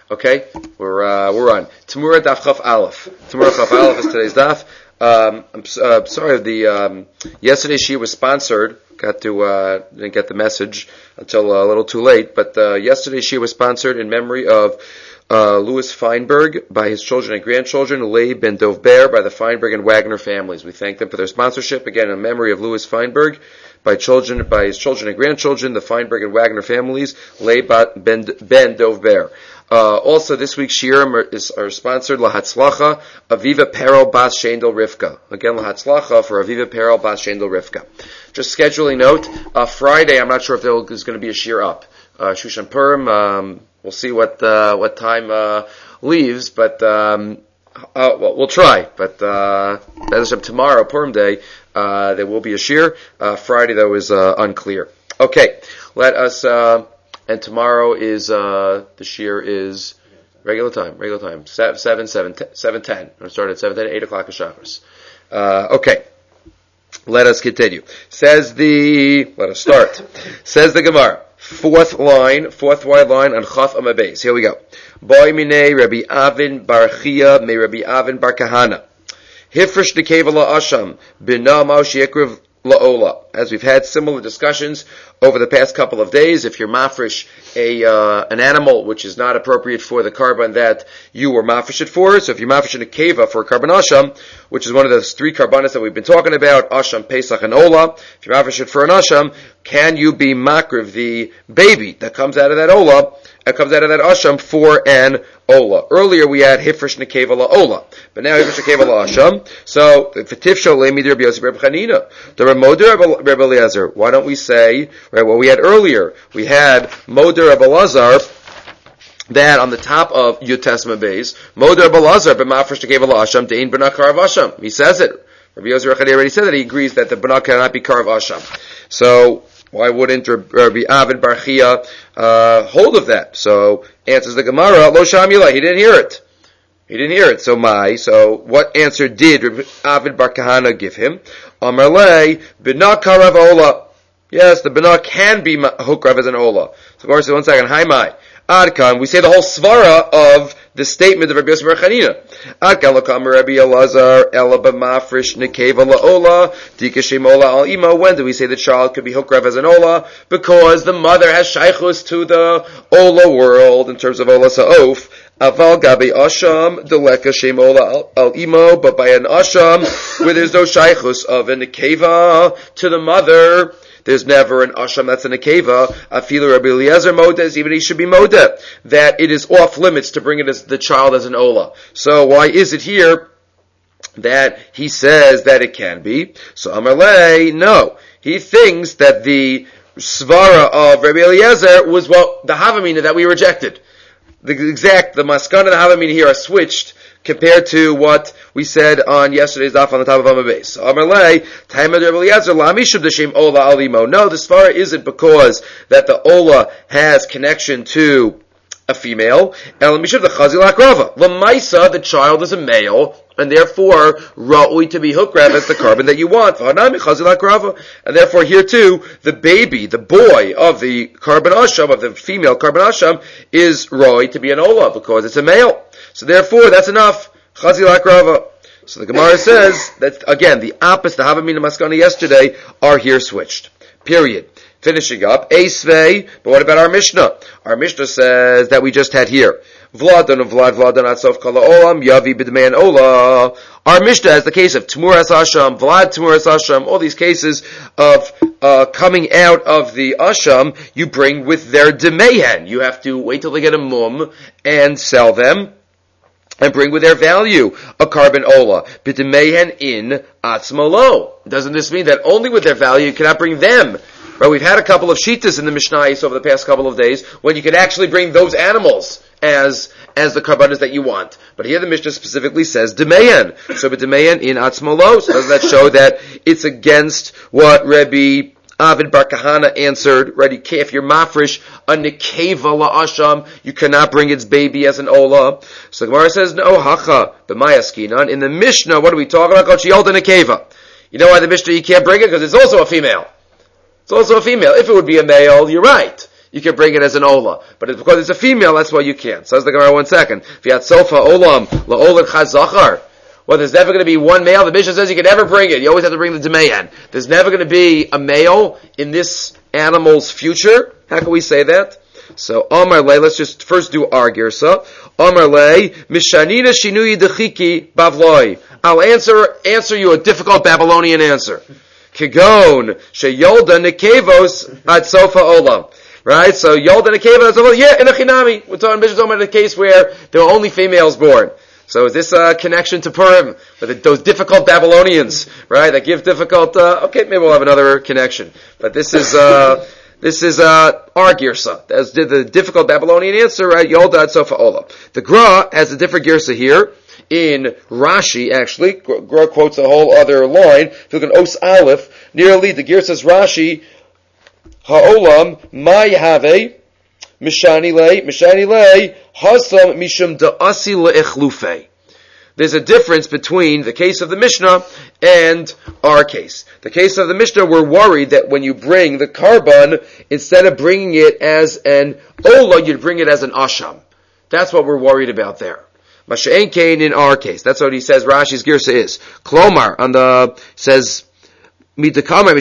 Okay, we're on Tamura Daf Chaf Aleph. Tamura Chaf Aleph is today's daf. I'm sorry. The yesterday's shiur was sponsored. Didn't get the message until a little too late. But yesterday's shiur was sponsored in memory of Louis Feinberg by his children and grandchildren, Leib Ben Dov Ber by the Feinberg and Wagner families. We thank them for their sponsorship. Again, in memory of Louis Feinberg by his children and grandchildren, the Feinberg and Wagner families, Leib Ben Dov Ber. Also, this week's shiurim are sponsored Lahatzlacha Aviva Perel Bas Shendel Rivka. Again, Lahatzlacha for Aviva Perel Bas Shendel Rivka. Just scheduling note, Friday, I'm not sure if there's going to be a shiur up. Shushan Purim, we'll see what time leaves, but we'll try. But as of tomorrow, Purim Day, there will be a shiur. Friday, though, is unclear. Okay, let us. And tomorrow is the shiur is regular time, 7:10. We'll start at 7:10, 8 o'clock at Shabbos. Okay, let us continue. Let us start. Says the Gemara, fourth wide line on Chaf Amud Beis. Here we go. Boy minei Rabbi Avin bar Chia me Rabbi Avin bar Kahana. Hifresh nekeva la'asham bina ma'u she'ikriv la'ola. As we've had similar discussions over the past couple of days, if you're mafresh an animal which is not appropriate for the carbon that you were mafresh it for, so if you're mafresh in a keva for a carbon asham, which is one of those three carbonas that we've been talking about, asham, pesach, and ola, if you're mafresh it for an asham, can you be makriv the baby that comes out of that ola, that comes out of that asham for an ola? Earlier we had hifresh nekeva la ola, but now hifresh nekeva la asham. So v'tifsho le'mid Rabbi Yosef Reb Chanina, the Moder Reb Eliezer. Why don't we say right what we had earlier? We had Moder Reb Elazar, that on the top of Yutes Amud Beis, Moder Reb Elazar b'mafresh nekeva la asham dein b'na karav asham. He says it. Rabbi Yosef Reb Chanina already said that he agrees that the b'na cannot be karav asham. So why wouldn't Rabbi Avin bar Chia hold of that? So answers the Gemara, Lo Shamila, he didn't hear it. So what answer did Rabbi Avin bar Kahana give him? Amar le, b'na karav ola. Yes, the b'na can be hukrav as an ola. So Gemara says, 1 second, hi mai. Adkan, we say the whole svara of the statement of Rabbi Yosef bar Chanina. Adkan l'kam Rabbi Elazar ela b'mafresh nekeva la'ola dikashem ola al ima. When do we say the child could be hukrav as an ola? Because the mother has shaychus to the ola world in terms of ola sa'of. Aval gabe asham deleka shem ola al imo, but by an asham where there's no shaychus of a nekeva to the mother, there's never an asham that's a nekeva. Afilu Rabbi Eliezer modes, even he should be modeh, that it is off limits to bring it as the child as an ola. So why is it here that he says that it can be? So Amalei, no. He thinks that the svara of Rabbi Eliezer was the havamina that we rejected. The maskana and the havamina here are switched compared to what we said on yesterday's daf on the top of Amud Beis. Amalei, Taimad Rabbi Eliezer, Lamishub D'Shem Ola Alimo. No, the svara isn't because that the ola has connection to a female. And Lamishub the Chazil Akrava. Lamaisa, the child is a male, and therefore ra'ui to be hukrav as the carbon that you want. And therefore here too, the baby, the boy of the carbon asham, of the female carbon asham, is ra'ui to be an ola because it's a male. So therefore that's enough. Chazil akrava. So the Gemara says that again the opposite, the havamina maskana yesterday, are here switched. Period. Finishing up, Eisvei, but what about our Mishnah? Our Mishnah says that we just had here. Vladan atsof kala olam, yavi b'dmeyan ola. Our Mishnah has the case of Tmuras Asham, Vlad Tmuras Asham, all these cases of coming out of the Asham, you bring with their Dmehen. You have to wait till they get a mum and sell them and bring with their value a carbon ola. B'dmehen in atzmalo. Doesn't this mean that only with their value you cannot bring them? Right, we've had a couple of shittas in the Mishnayos over the past couple of days when you can actually bring those animals as the karbanos that you want. But here the Mishnah specifically says Demeyan. So Demeyan in Atzmalo. So doesn't that show that it's against what Rabbi Avin bar Kahana answered? Right, if you're mafresh a nekeva la'asham, you cannot bring its baby as an ola. So the Gemara says no hacha b'mayaskinan. In the Mishnah, what are we talking about? She a nekeva. You know why the Mishnah you can't bring it? Because it's also a female. It's also a female. If it would be a male, you're right. you can bring it as an ola. But because it's a female, that's why you can't. Says the Gemara, 1 second. V'yat sofa olam la'ola chazachar. Well, there's never going to be one male. The Mishnah says you can never bring it. You always have to bring the Demayan. There's never going to be a male in this animal's future. How can we say that? So, Amar Le, let's just first do our girsa. Amar Le, Mishanina Shinui Dechiki Bavloi. I'll answer you a difficult Babylonian answer. Kigon, Sheyolda Nekevos Ad Sofa Olam. Right? So, Yolda Nekevos Ad Sofa Olam. Yeah, in a Chinami. We're talking about a case where there were only females born. So is this a connection to Purim? With those difficult Babylonians, right? That give difficult, okay, maybe we'll have another connection. But this is our girsa. That's the difficult Babylonian answer, right? Yolda ad sofa olam. The Gra has a different girsa here. In Rashi, actually, Gra quotes a whole other line. If you look at Os Aleph, nearly the girsa says Rashi, ha'olam, ma yahave, Mishani lei, hasam mishum da'asi le'echlufe. There's a difference between the case of the Mishnah and our case. The case of the Mishnah, we're worried that when you bring the karban, instead of bringing it as an ola, you'd bring it as an asham. That's what we're worried about there. Masha'en kain in our case. That's what he says Rashi's girsa is. Klomar, says, it's Pasha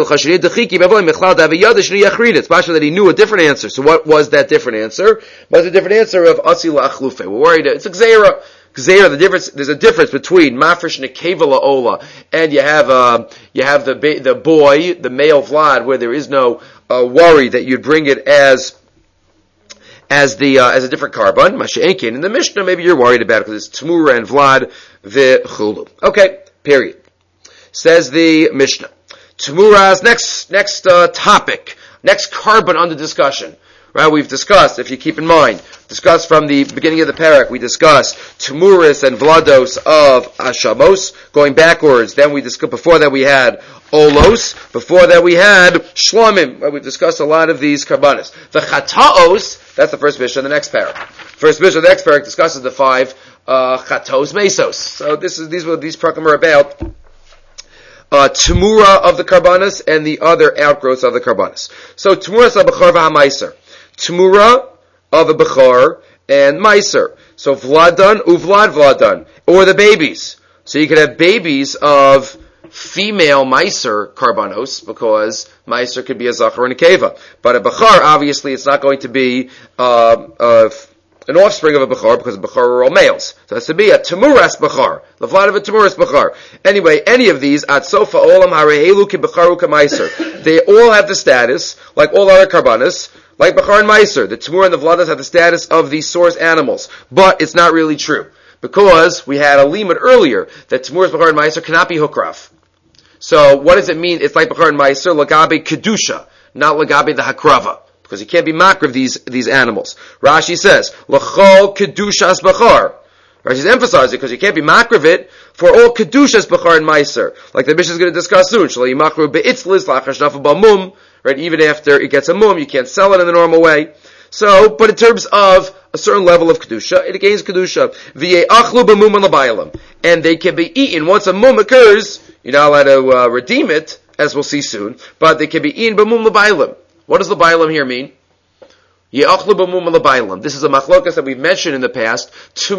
that he knew a different answer. So what was that different answer? It was a different answer of Asila Achlufe. We're worried it's a Gzeira. There's a difference between Mafresh Nekeva La'ola and you have the boy, the male Vlad, where there is no worry that you'd bring it as a different karban. Masha'enkin. In the Mishnah, maybe you're worried about it because it's Tmura and Vlad v'chulu. Okay, period. Says the Mishnah. Tmura's next topic, next karban under discussion. Right, we've discussed, if you keep in mind, from the beginning of the parak, we discussed Tmuris and Vlados of Ashamos, going backwards. Then we discussed, before that we had Olos, before that we had Shlomim. Right, we've discussed a lot of these karbanis. The Chataos, that's the first Mishnah, the next parak. First Mishnah, the next parak discusses the 5 Chatos Mesos. So these parakam are about Tmura of the karbanis and the other outgrowths of the karbanis. So Tmura sabachar v'hamaiser. Tmura of a bechar and meiser. So vladan vladan, or the babies. So you could have babies of female meiser karbanos because meiser could be a zachar and a keva. But a bechar, obviously, it's not going to be an offspring of a Bechar, because Bechar are all males. So it has to be a Temuras Bechar. The vlad of a Temuras Bechar. Anyway, any of these, At Sofa Olam Harehelu Ki Becharu Ka Meiser. They all have the status, like all other Karbanis, like Bechar and Meiser. The Temur and the Vladas have the status of the source animals. But it's not really true. Because we had a limud earlier, that Temuras, Bechar, and Meiser cannot be Hukraf. So what does it mean? It's like Bechar and Meiser, Lagabe Kedusha, not Lagabe the Hakrava. Because you can't be makriv these animals. Rashi says, L'chol kedushas bachar. Rashi's emphasizing because you can't be makriv it for all kedushas bachar and meiser. Like the Mishnah is going to discuss soon. Shalai makriv be'itzlis lachashnafa b'mum. Right, even after it gets a mum, you can't sell it in the normal way. So, but in terms of a certain level of kedusha, it gains kedusha. V'ye'achlu b'mum alabaylam. And they can be eaten. Once a mum occurs, you're not allowed to redeem it, as we'll see soon, but they can be eaten b'mum labaylam. What does the bailam here mean? Ye'achlu b'mum l'bailam. This is a machlokas that we've mentioned in the past.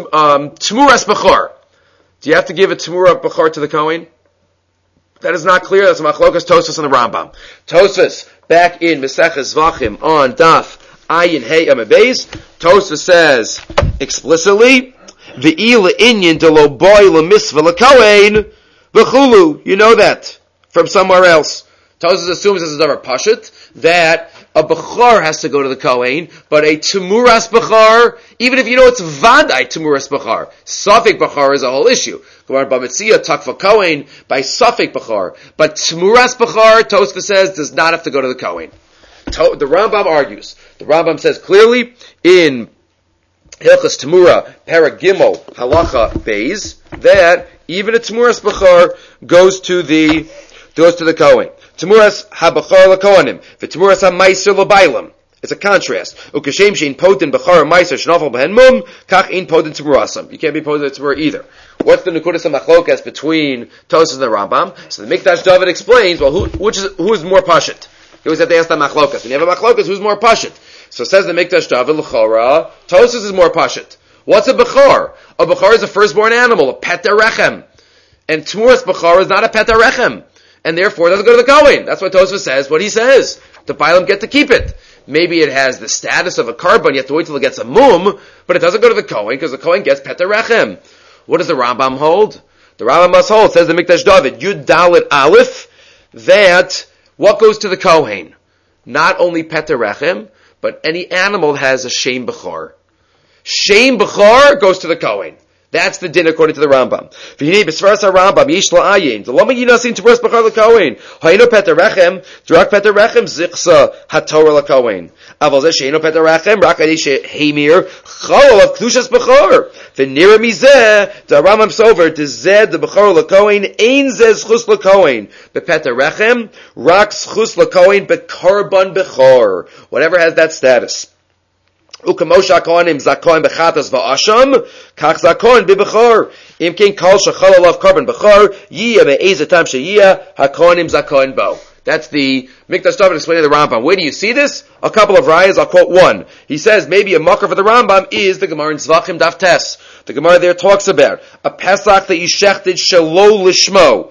Tmuras b'char. Do you have to give a tmura b'char to the Kohen? That is not clear. That's a machlokas Tosfos and the Rambam. Tosfos, back in Meseches Zvachim on Daf Ayin Hey Amabez, Tosfos says explicitly, V'il le'inyin de lo boy le'misva l'kohen v'chulu. You know that from somewhere else. Tosfos assumes this is another pashut, that a bechar has to go to the Kohen, but a temuras bechar, even if you know it's vaday temuras bechar, suffik bechar is a whole issue. Gemara Bamitzia takva Kohen by suffik bechar, but temuras bechar, Tosfos says, does not have to go to the Kohen. The Rambam argues. The Rambam says clearly in Hilchas Temura, Perek Gimel, Halacha Beis, that even a temuras bechar goes to the Kohen. Temuras ha-bachar la-kohanim, v'temuras ha-meiser la-bailam. It's a contrast. Ukashem shein poten bachar ha-meiser shnafal b'hen mum, kach in poten temurasam. You can't be poten temura either. What's the nekudas ha-machlokas between Tosfos and the Rambam? So the Mikdash David explains, well, who is more pashut? You always have to ask that machlokas. When you have a machlokas, who's more pashut? So it says the Mikdash David l'chora. Tosfos is more pashut. What's a bechor? A bechor is a firstborn animal, a pet rechem. And Tmuras bechor is not a pet rechem. And therefore it doesn't go to the Kohen. That's what Tosfos says, what he says. The Bailam get to keep it. Maybe it has the status of a carbon, you have to wait till it gets a mum, but it doesn't go to the Kohen, because the Kohen gets pet rechem. What does the Rambam hold? The Rambam must hold, says the Mikdash David, Yud Dalet Aleph, that what goes to the Kohen? Not only pet rechem, but any animal that has a Shem Bechor. Shem Bechor goes to the Kohen. That's the din according to the Rambam. V'hinei b'svaras HaRambam yish la'ayin. The lama yinasin to b'ras b'char l'kohen. Ha'ino peter rechem, drak peter rechem zichsa haTorah l'kohen. Aval zeh she'ino peter rechem, rak adei she'heimir chalol of k'dushas b'char. V'nira mizeh, the Rambam sover, t'zeh the b'char l'kohen, ein zeh zchus l'kohen. B'peter rechem, rak zchus l'kohen b'karban b'char. Whatever has that status. Ukamosha kohanim zakoin bechatas va'asham, kach zakoin bibechor. Im king kol shachal alav karban bechor, yiyah me'ezatam sheyiyah, hakohanim zakoin bo. That's the Mikdash David explaining the Rambam. Where do you see this? A couple of rayas, I'll quote one. He says maybe a makar for the Rambam is the Gemara in Zvachim Daf Tes. The Gemara there talks about a Pesach that you shechted shelo lishmo.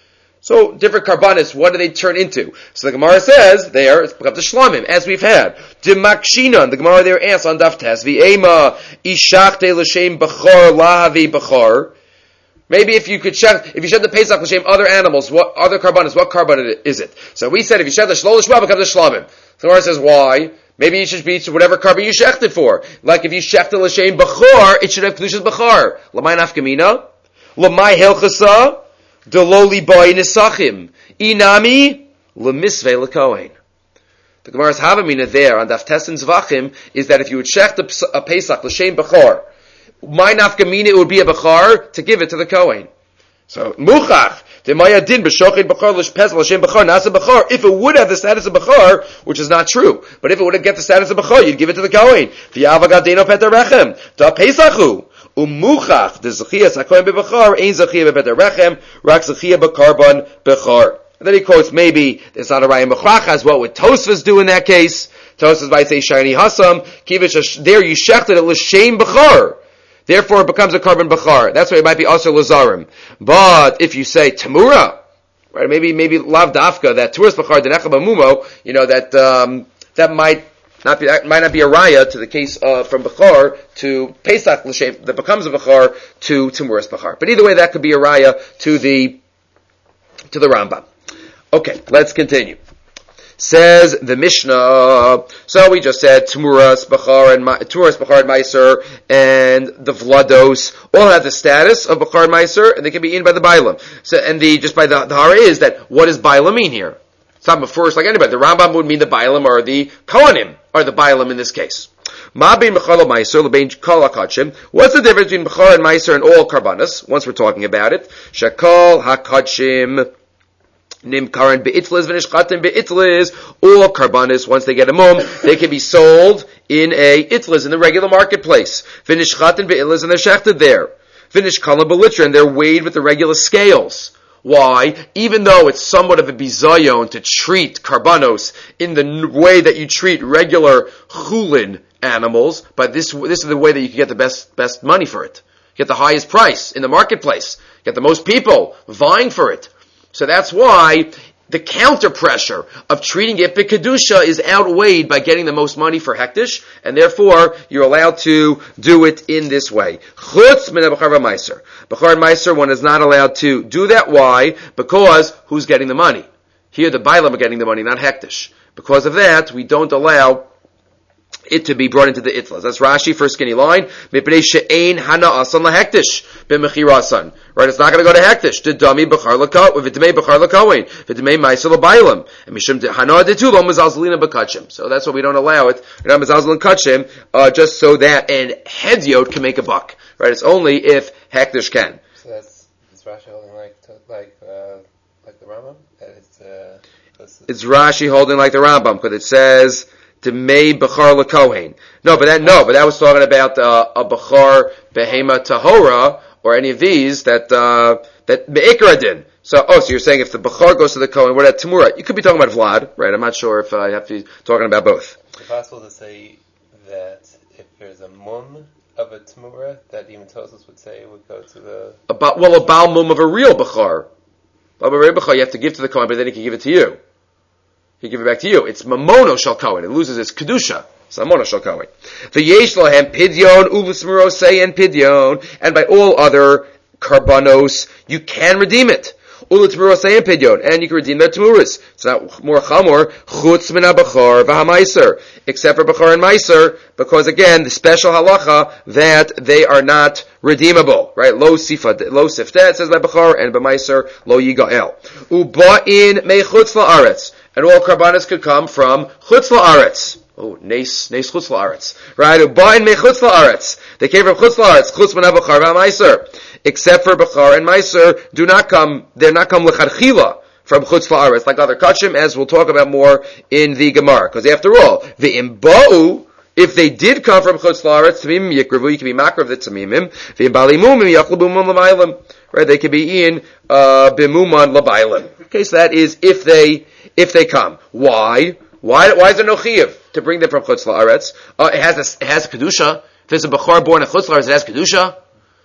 So, different karbanis, what do they turn into? So the Gemara says, there, it's becomes the shlamim, as we've had. Dimakshinan, the Gemara there asks on Daf Tes, V'ema ishachte l'shem b'chor lahavi b'chor. Maybe if you shed the Pesach l'shem other animals, what other karbanis, what karban is it? So we said if you shed the shlo l'shma, it becomes a shlamim. The Gemara says, why? Maybe you should be whatever karban you shechted for. Like if you shechted l'shem b'chor, it should have kedushas b'chor. L'may nafkamina? L'may hilchasa? Deloli boy nisachim. Inami lemisve lekohen. The Gemara's Havamina there on Daf Tes and Zvachim is that if you would shecht a Pesach l'shem bechor, my nafkamina it would be a bechor to give it to the Kohen. So muchach demaya din b'shochet bechor l'shpez l'shem bechor nasa bechor. If it would have the status of bechor, which is not true, but if it would have get the status of bechor, you'd give it to the Kohen. V'yavagadeno peter rechem da Pesachu. Umuchach the zechiyas hakohen bebechar ein zechiyah bebeter rechem rak zechiyah bekarban bechar. And then he quotes maybe there's not a raya mechach as what would Tosfos do in that case. Tosfos might say shiny hasam kivish there you shechted it l'shem bechar. Therefore it becomes a karban bechar. That's why it might be also lazarim. But if you say tamura, right? Maybe lav dafka that turas bechar denecha b'mumo. You know that might not be a raya to the case from Bechar to Pesach l'shem that becomes a Bechar to Muras Bechar. But either way, that could be a raya to the Rambam. Okay, let's continue. Says the Mishnah. So we just said Muras Bechar and Meiser and the Vlados all have the status of Bechar and Meiser, and they can be eaten by the Bailam. So and just by the Hara is that what does Bailam mean here? It's not first like anybody. The Rambam would mean the Bailam or the Kohanim, or the Bailam in this case. What's the difference between Bechor and Meiser and all Karbanas, once we're talking about it? Shakal HaKadshim Nimkaran Be'itlis V'nishchatim Be'itlis. All Karbanas, once they get a mum, they can be sold in a Itlis, in the regular marketplace. V'nishchatim Be'itlis, and they're shechted there. V'nishkalim Be'litra, and they're weighed with the regular scales. Why? Even though it's somewhat of a bizayon to treat karbanos in the way that you treat regular chulin animals, but this is the way that you can get the best money for it. Get the highest price in the marketplace. Get the most people vying for it. So that's why the counter pressure of treating it b'kedusha is outweighed by getting the most money for hektish, and therefore you're allowed to do it in this way. Chutz min b'char v'meiser. B'char and meiser, one is not allowed to do that. Why? Because who's getting the money? Here the Bailam are getting the money, not hektish. Because of that, we don't allow it to be brought into the itlas. That's Rashi, first skinny line. Mipnei she'ein hana asan lahektish b'mechirasan. Right, it's not going to go to hektish. D'dami b'char l'kohen, v'd'mei b'char l'kohen, v'd'mei ma'aser l'bailam, and mishum hana d'tu lo mezalzelina b'kachim. So that's why we don't allow it. We're not mezalzelin kachim, just so that an hedyot can make a buck. Right, it's only if hektish can. So that's Rashi holding like the Rambam. It's Rashi holding like the Rambam because it says Demei Bechar LaKohen. No, but that was talking about a Bechar Behema Tahora or any of these that Be'ikra din. So you're saying if the Bechar goes to the Kohen, what about Tamura? You could be talking about Vlad, right? I'm not sure if you have to be talking about both. Is it possible to say that if there's a mum of a Tmura, that even Tosos would say would go to the... A Baal Mum of a real Bechar. You have to give to the Kohen, but then he can give it to you. He give it back to you. It's Mamono Shal Kohen. It loses its Kedusha. It's Mamono Shal Kohen. V'yesh lahem Pidyon, Uvus say and Pidyon, and by all other Karbanos, you can redeem it. Ulu say and Pidyon, and you can redeem their Tmuras. It's not more Chamor, Chutz Min HaBechar V'HaMaiser, except for Bechar and Maiser, because again, the special halacha that they are not redeemable, right? Lo sifta, it says by Bechar, and by Maiser, lo yigael. Uba'in me chutz la'aretz, and all karbanos could come from chutz la'aretz. Oh, nes chutz la'aretz. Right? Uba'in me chutz la'aretz. They came from chutz la'aretz, chutz min ha'bechar v'ha'maiser. Except for Bechar and Maiser, they're not come l'chadchila from chutz la'aretz, like other kachim, as we'll talk about more in the Gemara. Because after all, the imba'u, if they did come from chutz la'aretz, tamimim yikravu, you can be makrav the tamimim, v'imbalimumim yachlubumum l'maylim. Right? They could be in bimuman l'baylim. Okay, so that is if they come. Why? Why is there no chiyuv to bring them from chutz la'aretz? It has kedusha. If there's a bechor born in chutz la'aretz, it has kedusha.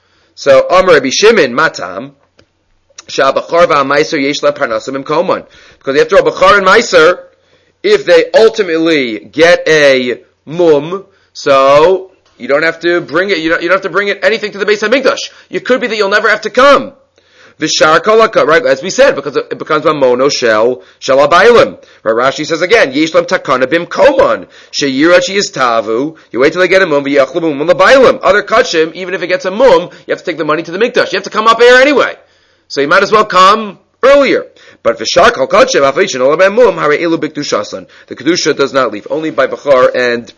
So Amar Rabbi Shimon Matam Sha'abachar va'amaiser yesh la parnasim imkoman. Because after all, bechor and maiser, if they ultimately get a mum, so you don't have to bring it. You don't have to bring it anything to the Beis Hamikdash. It could be that you'll never have to come. V'shar kolaka, right? As we said, because it becomes a mono shel abaylim. Right? Rashi says again, yeshlam takana bim koman sheyirachi is tavu. You wait till they get a mum, v'yachlu mum l'abaylim. Other kachim, even if it gets a mum, you have to take the money to the mikdash. You have to come up here anyway, so you might as well come earlier. But v'shar kol kachim afishin olabem mum hare elu b'kedushasan. The kedusha does not leave, only by bechar and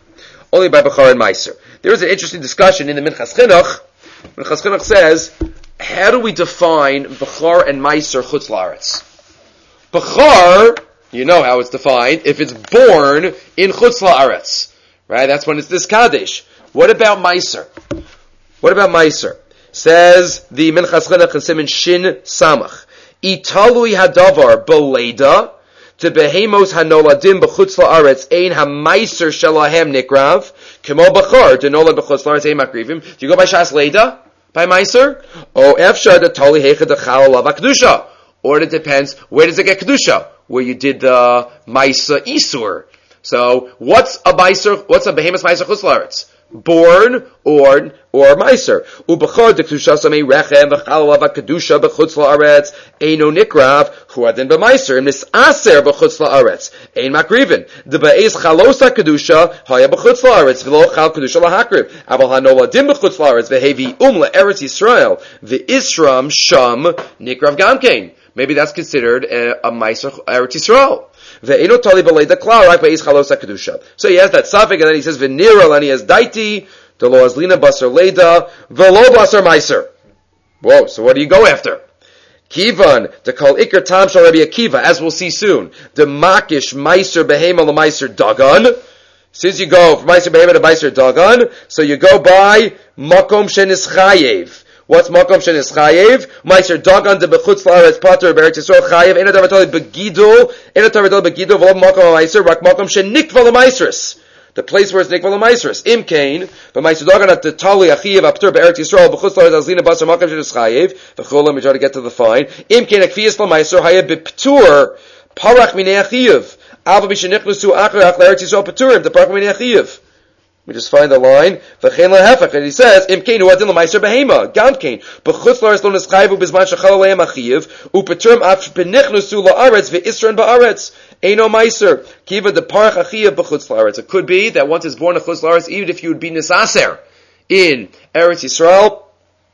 meiser. There is an interesting discussion in the Minchas Chinuch. Minchas Chinuch says, how do we define Bechar and Meiser Chutz La'aretz? Bechar, you know how it's defined, if it's born in Chutz La'aretz. Right? That's when it's this Kaddish. What about Meiser? Says the Minchas Chinuch in Siman Shin Samach. Italui hadavar beleda to behemos hanoladim b'chutz la'aretz ein hamaiser shalahem nikrav kemo bachar denolad b'chutz la'aretz ein makrivim. Do you go by Shas Leda? By Meiser? O efshar the tali hecha dechal alav kedusha. Or it depends, where does it get kedusha? Where you did the Meiser Isur. So, what's a behemoth Meiser chutz la'aretz? Born or Meiser. Ubechar de kedusha samei rechem v'chal alav kedusha b'chutz la'aretz eino nikrav huadin b'Meiser and misaser b'chutz la'aretz ein makrivin. The be'ez chalosa kedusha haya b'chutz la'aretz v'lo chal kedusha lahakriv aval hanoladim b'chutz la'aretz v'hevi le'eretz Yisrael v'isram sham nikrav gamkein. Maybe that's considered a Meiser Eretz Yisrael. Ve'eno tali b'leida klal, right? Ve'ez chalosa kedusha. So he has that suffix, and then he says v'nira, and he has daiti, the lo azlina basar leida, v'lo basar Meiser. Whoa, so what do you go after? Kivan, to call ikar tam shal Rabbi Akiva, as we'll see soon. The makish Meiser behema la Meiser dagan. Since you go from Meiser behema to Meiser dagan, so you go by makom shenis chayev. What's makom shenis chayev? Meiser dagan de bechutz la'aretz pater be'eretz Yisrael chayev. Ena davatali begidol v'lo makom meiser rak makom shenikva l'meisers. The place where it's nikva l'meisers. Imkain v'meiser dagan at the tali achiyev apter be'eretz Yisrael bechutz la'aretz azlina basar makom shenis chayev. V'cholam, we try to get to the fine. Imkain akfiyas l'meiser hayev b'ptur parach minei achiyev. Ava b'shenichnusu acharach l'eretz Yisrael p'turim the parach minei achiyev. We just find the line, v'chein lehefach, and he says, imkein huadin l'meiser behema, gamkein, b'chutz la'aretz lo neschayvu b'zman shachal aleim achiyev, u'peturim af b'nichnusu la'aretz v'isran ba'aretz, eino meiser, kiva de parach achiyev b'chutz la'aretz. It could be that once it's born in chutz la'aretz, even if you would be nisaser in Eretz Yisrael,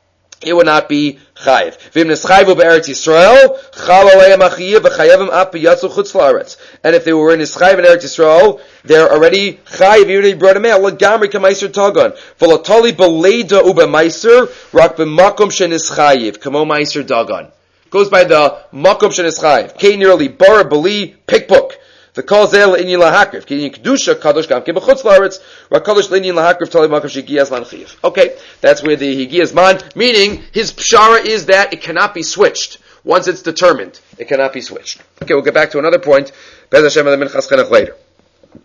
it would not be chayiv. V'im neschayvu be'eretz Yisrael, chal aleim achiyev v'chayevim af b'yatzu chutz la'aretz. And if they were in Yisrael in Eretz Yisrael, they're already chayiv, even if they brought a mail, l'gamri k'meiser tagan. V'latali b'leida u'b'meiser, rak b'makom shenis chayiv, kamo meiser dagan. Goes by the makom shenis chayiv. Kei nearly bara b'li pikbook. The call zel inyin lahakriv. Kinyin kedusha kadosh gam kebechutz la'aretz. Rakadosh l'inyin lahakriv tali makom shegiyas lan chiv. Okay, that's where the higiyas man. Meaning his pshara is that it cannot be switched. Once it's determined, it cannot be switched. Okay, we'll get back to another point. Bez Hashem and the Minchas Chinuch later.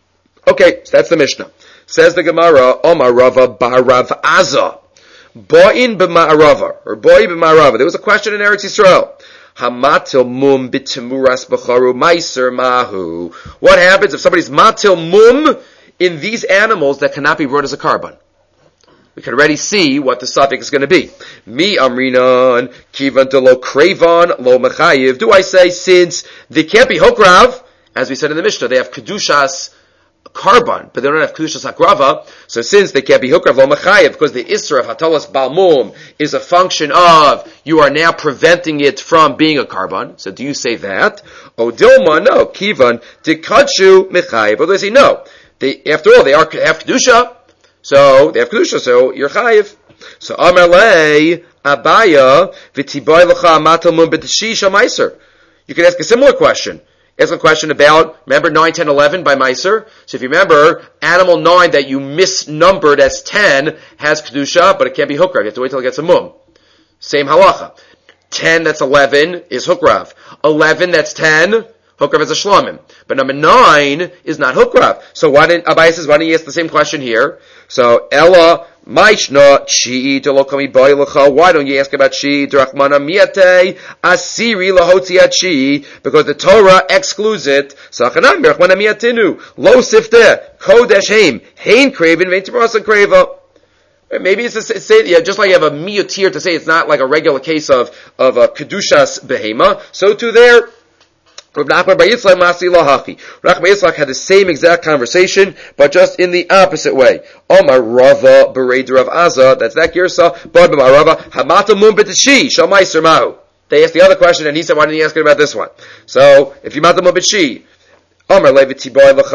Okay, so that's the Mishnah. Says the Gemara, Omar Rava bar Rav Aza. Bo'in b'ma'arava, or boi b'ma'arava. There was a question in Eretz Yisrael. Hamatil mum b'temuras b'charu meiser mahu. What happens if somebody's matil mum in these animals that cannot be brought as a carbon? We can already see what the suffix is going to be. Mi amrinan kivan de lo krevan lo mechayiv. Do I say since they can't be hokrav, as we said in the Mishnah, they have kedushas carbon, but they don't have kedushas hakrava. So since they can't be hukrav lo mechayev, because the isra of hatalas balmum is a function of you are now preventing it from being a carbon. So do you say that? O dilma, no. Kivan dikachu mechayev. Or do they say no? After all, they have kedusha. So they have kedusha. So you're chayev. So amalei abaya v'tiboy l'cha matal mum b'tishisha meiser. You can ask a similar question. Ask a question about, remember 9, 10, 11 by Meiser? So if you remember, animal 9 that you misnumbered as 10 has Kedusha, but it can't be Hukrav. You have to wait till it gets a Mum. Same halacha. 10 that's 11 is Hukrav. 11 that's 10, Hukrav is a Shlomim. But number 9 is not Hukrav. So Abai says, why don't you ask the same question here? So, Ella, Maishna, Chi, Delokami Boilacha. Why don't you ask about Chi, Drachmana Miate, Asiri Lahotzi Chi, because the Torah excludes it. Sachanam, Drachmana Miatinu, Lo Sifte, Kodesh Haim, Hain Kraven, Veintimasa Kreva. Maybe it's just like you have a miutir to say it's not like a regular case of a Kedushas Behema, so too there, Rav Nachman bar Yitzchak Masi Lahachi. Rav Nachman bar Yitzchak had the same exact conversation, but just in the opposite way. Omar Rava Berei Rav Aza, that's that Girsa, Bad B'mar Rava, Hamata Mum B'Tishi, Shamai Sermahu. They asked the other question, and he said, why didn't you ask it about this one? So, if you Mata Mum B'Tishi, why did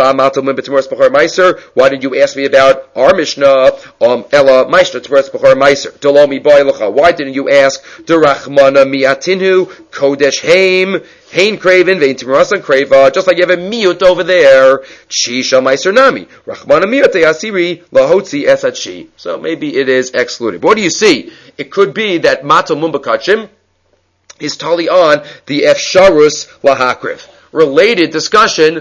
you ask me about our Mishnah? Ella Maishna Tveres B'chor Meiser. Dolomi Boy Lacha. Why didn't you ask Derachmana Miatinu Kodesh Haim Hain Kraven Vein Timarasan Kreva? Just like you have a miut over there. Chisha Meiser Nami Rachmana Miate Asiri Lahotzi Esachi. So maybe it is excluded. But what do you see? It could be that Mato Mumbakachim is totally on the Efsharus Lahakriv. A related discussion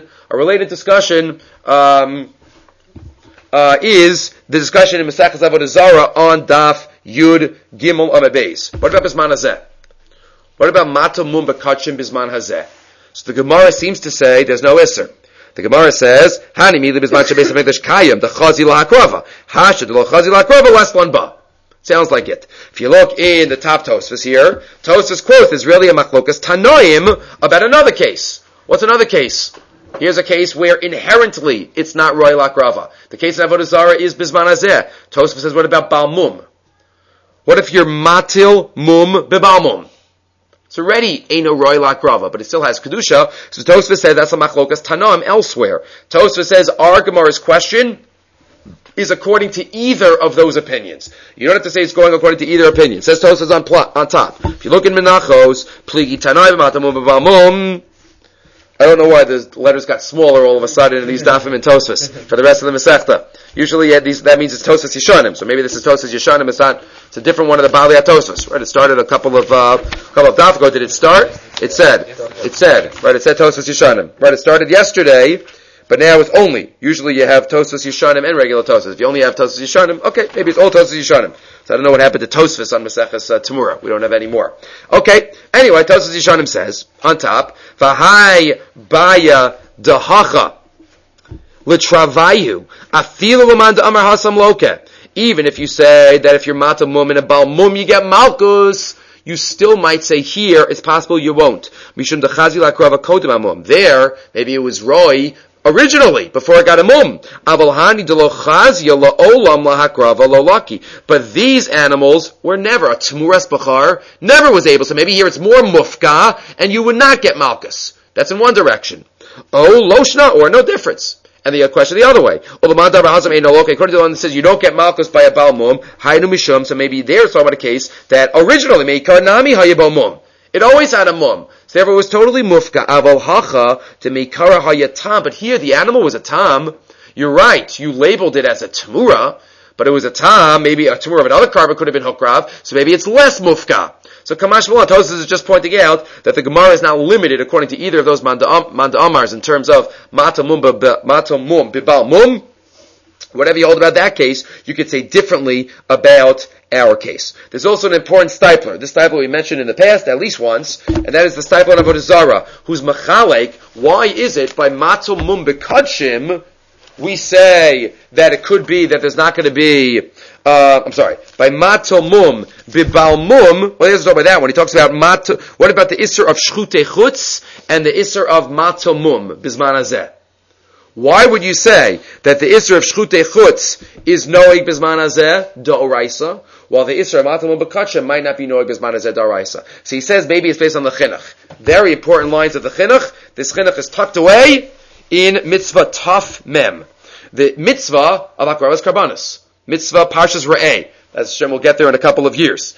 is the discussion in Masechus Avodah Zarah on Daf Yud Gimel Amud Beis. What about Bisman Hazeh? What about Mata Mum B'Kachim Bisman Hazeh? So the Gemara seems to say there's no Isser. The Gemara says, Hani Mili Bisman Shabbos HaMikdash Kayim, the Chazi L'Hakrava. Hashad L'Chazi L'Hakrava, last one ba. Sounds like it. If you look in the top Tosfos here, Tosfos quote is really a machlokas Tanoim about another case. What's another case? Here's a case where inherently it's not Roy Lakrava. The case in Avodah Zarah is Bisman Hazeh. Tosfos says, what about Baal Mum? What if you're Matil Mum B'Baal Mum? It's already ain't no Roy Lakrava, but it still has Kedusha. So Tosfos says that's a machlokas Tanoim elsewhere. Tosfos says our Gemara's question is according to either of those opinions. You don't have to say it's going according to either opinion. It says Tosfos on top. If you look in Menachos, Pligi Tanoim Matil Mum B'Baal Mum, I don't know why the letters got smaller all of a sudden in these Dafim and Tosfos for the rest of the Masechta. Usually that means it's Tosfos Yeshanim. So maybe this is Tosfos Yeshanim. It's a different one of the Baalei HaTosfos. Right? It started a couple of Daf ago. Did it start? It said. Right? It said Tosfos Yeshanim. Right? It started yesterday, but now it's only. Usually you have Tosfos Yeshanim and regular Tosfos. If you only have Tosfos Yeshanim, okay, maybe it's all Tosfos Yeshanim. So I don't know what happened to Tosfos on Maseches Temura. We don't have any more. Okay. Anyway, Tosfos Yeshanim says on top, "V'hai baya dahacha l'travayu afilu l'man da'amar hasam loke." Even if you say that if you're Mata Mum and a Baal Mum, you get Malkus, you still might say here, it's possible you won't. Mishum dechazi lakrava kodem amum. There, maybe it was Roy originally, before I got a mum. But these animals were never, a Tmuras Bachar, never was able, so maybe here it's more Mufka, and you would not get Malkus. That's in one direction. Oh, Loshna, or no difference. And the question the other way. According to the one that says you don't get Malkus by a Baal Mum, Hainu Mishum, so maybe there's talking about a case that originally, Meikar Nami Hayabal Mum. It always had a mum. So therefore it was totally mufka. Aval hacha to meikara hayatam. But here the animal was a tam. You're right. You labeled it as a tamura. But it was a tam, maybe a tumor of another carbon could have been hukrav, so maybe it's less mufka. So Kamash Malon, Tosfos is just pointing out that the Gemara is not limited according to either of those Manda Amars in terms of Mata Mum Bibal Mum. Whatever you hold about that case, you could say differently about our case. There's also an important stipler. This stipler we mentioned in the past at least once, and that is the stipler of Avodah Zarah, who's machalek. Why is it by Mato Mum Bekadshim we say that it could be that there's not going to be, by Mato Mum Bibal Mum, well, he doesn't talk about that one. He talks about Mato, what about the Isser of Shchutei Chutz and the Isser of Mato Mum, Bizman Hazeh? Why would you say that the Isser of Shchutei Chutz is Noeg Bizman Hazeh, Da'oraisa, while the Isser of Mato Mum Bekadshim might not be Noeg Bizman Hazeh, Da'oraisa? So he says maybe it's based on the Chinuch. Very important lines of the Chinuch. This Chinuch is tucked away in mitzvah Taf Mem. The mitzvah of Akravas Karbanis. Mitzvah Parshas Re'eh. As Hashem will get there in a couple of years.